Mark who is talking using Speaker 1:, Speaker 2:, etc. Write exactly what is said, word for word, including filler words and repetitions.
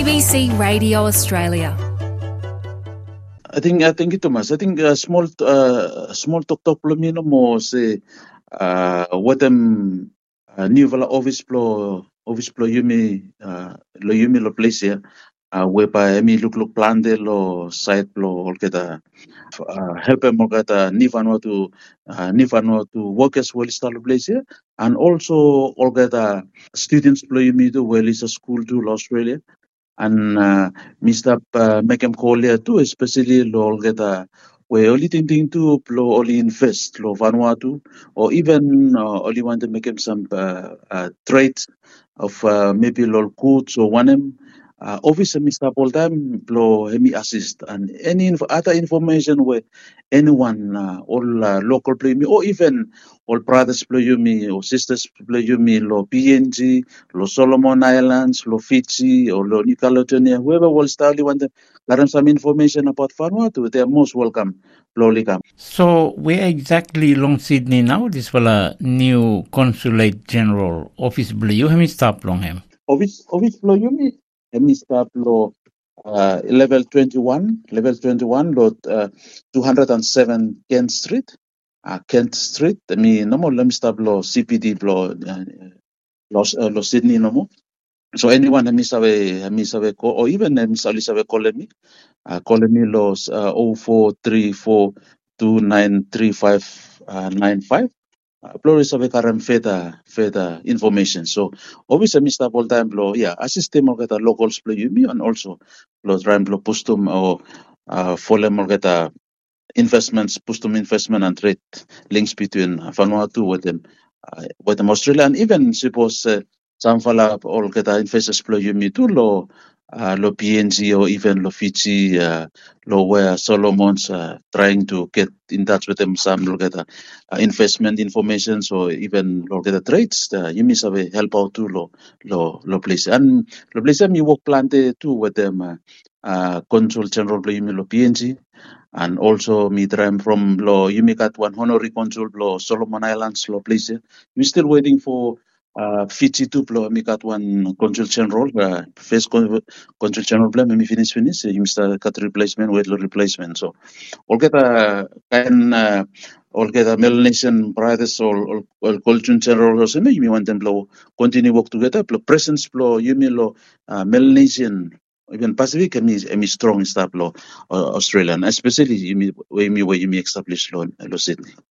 Speaker 1: B C Radio Australia.
Speaker 2: I think I think ito mas. I think uh, small uh, small tok tok plumino mo se uh, what them uh, new vala office plo office plo yumi uh, lo yumi lo place ya uh, whereby emi look look plan de lo site plo olketa uh, help em olketa ni vanwa to uh, ni vanwa to work as well style place ya and also olketa students plo yumi to well is a school to Australia. And uh, Mister Uh, Mekem Kolia too, especially lo get we only thinking to lo only invest lo Vanuatu or even uh, only want to make him some uh, uh, trades of uh, maybe lo goods or one him. Uh, obviously, Mister All time lo hemi assist and any inf- other information where anyone uh, all uh, local play me or even all brothers play you me or sisters play you me lo P N G lo Solomon Islands, lo Fiji, or lo New Caledonia, whoever will start want to learn some information about Vanuatu, they are most welcome. Lo Likam.
Speaker 3: So where exactly long Sydney now? This was a new consulate general office. You have stop long him.
Speaker 2: Office, office lo yumi, hemi start lo uh, level twenty-one, level twenty-one, lo uh, two hundred seven Kent Street, uh, Kent Street. I mean, no more let me start lo C P D lo uh, lo, uh, lo Sydney no more. So anyone hemi sabe hemi sabe ko or even hemi sabe sabe call me. Uh, calling me los uh, zero four three four two nine three five nine five. Uh, Pluri sabi karam further further information. So obviously Mister All time blow yeah assist them or get a locals play you me and also los ram blow pustum or uh folem or get a investments pustum investment and trade links between Vanuatu with them uh, with them Australia and even suppose uh, some fella all get a investors play you me too low uh, lo P N G or even lo Fiji, uh, lo where Solomon's uh, trying to get in touch with them. Some look at uh, investment information, so even look at the trades. Uh, you miss a help out too, lo lo lo place and lo place them you work plante too with them. Uh, uh, Consul General lo yumi lo P N G. And also, me trying from lo yumi kat one honorary consul lo Solomon Islands lo place. We're still waiting for. Uh, Fiji too, plo mi kat one consul general, uh, first con- consul general plan, mi finish finish, you mister cut replacement, weight load replacement. So, all get a kind, uh, all get a Melanesian brothers or all consul general or something, you want them to continue work together, plo presence, plo, you mean lo, uh, Melanesian, even Pacific, I mean, I mean strong stuff, lo, uh, Australian, especially you mean, where you establish lo, lo Sydney.